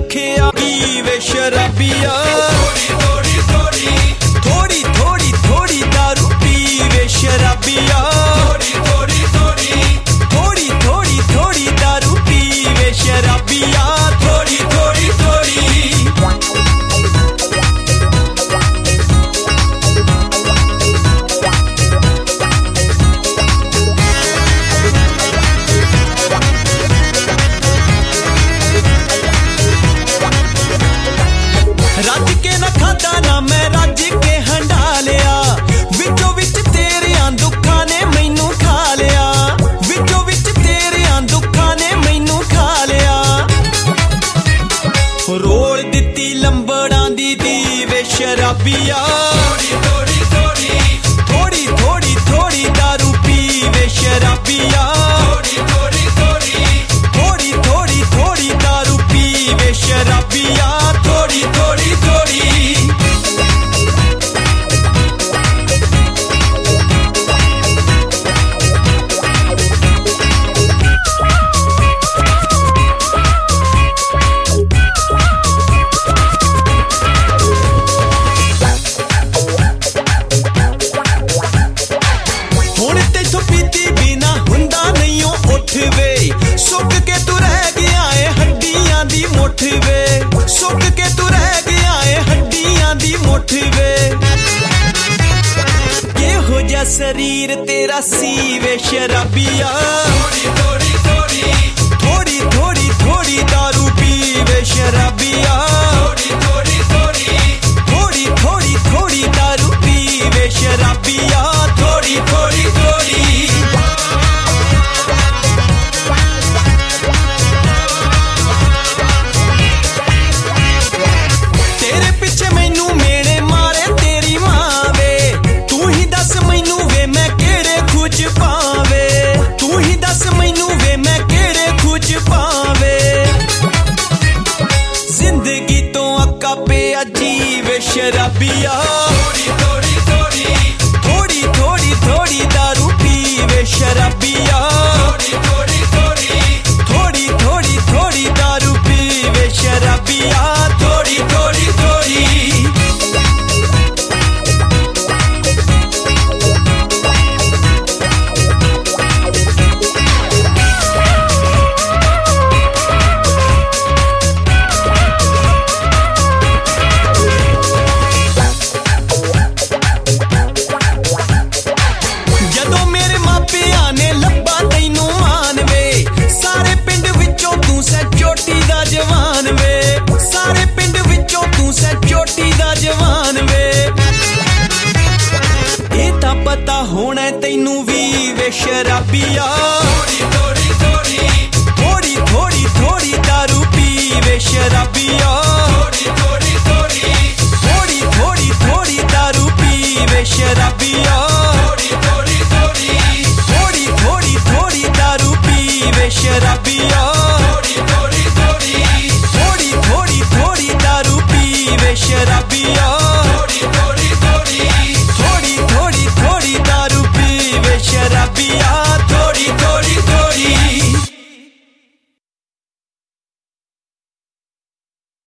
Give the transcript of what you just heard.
दुखिया पीवे शराबिया। थोड़ी थोड़ी थोड़ी दारू पीवे शराबिया। थोड़ी थोड़ी दारू पीवे शराबिया। थोड़ी थोड़ी रज के न खादा ना मैं रज के हंडा लिया। विचों विच तेरियां दुखां ने मैनू खा लिया। विचों विच तेरियां दुखां ने मैनू खा लिया। रोल दित्ती लंबड़ां दी दीवे शराबिया। थोड़ी थोड़ी दारू पीवे शराबिया। थोड़ी थोड़ी दारू पीवे शराबिया। थोड़ी थोड़ी हुण तेथों पीती बिना हुंदा नहीं उठ वे। सुक के तू रह गया है हड्डियां दी मुठ वे। सुक के तू रह गया है हड्डियां दी मुठ वे। केहो जा शरीर तेरा सीवे शराबिया। थोड़ी दारू पीवे शराबिया। थोड़ी दारू पीवे शराबिया। थोड़ी तेरे पिछे मैनू मेरे मारे तेरी मां वे। तू ही दस मैनू वे मैं केड़े खुच पावे। तू ही दस मैनू वे मैं केड़े खुच पावे। जिंदगी तो अक्का पे अजीब शराबिया। थोड़ी दारू पीवे शराबिया। थोड़ी दारू पीवे शराबिया। थोड़ी जदों मेरे मापिया ने लब्बा तैनू मान वे। सारे पिंड विचों तू सै चोटी दा जवान वे। सारे पिंड विचों तू सै चोटी दा जवान वे। ये तां पता होना तैनू वी वे शराबिया। थोड़ी दारू पीवे शराबिया। थोड़ी दारू पीवे शराबिया। थोड़ी दारू पीवे शराबिया। थोड़ी दारू पीवे शराबिया।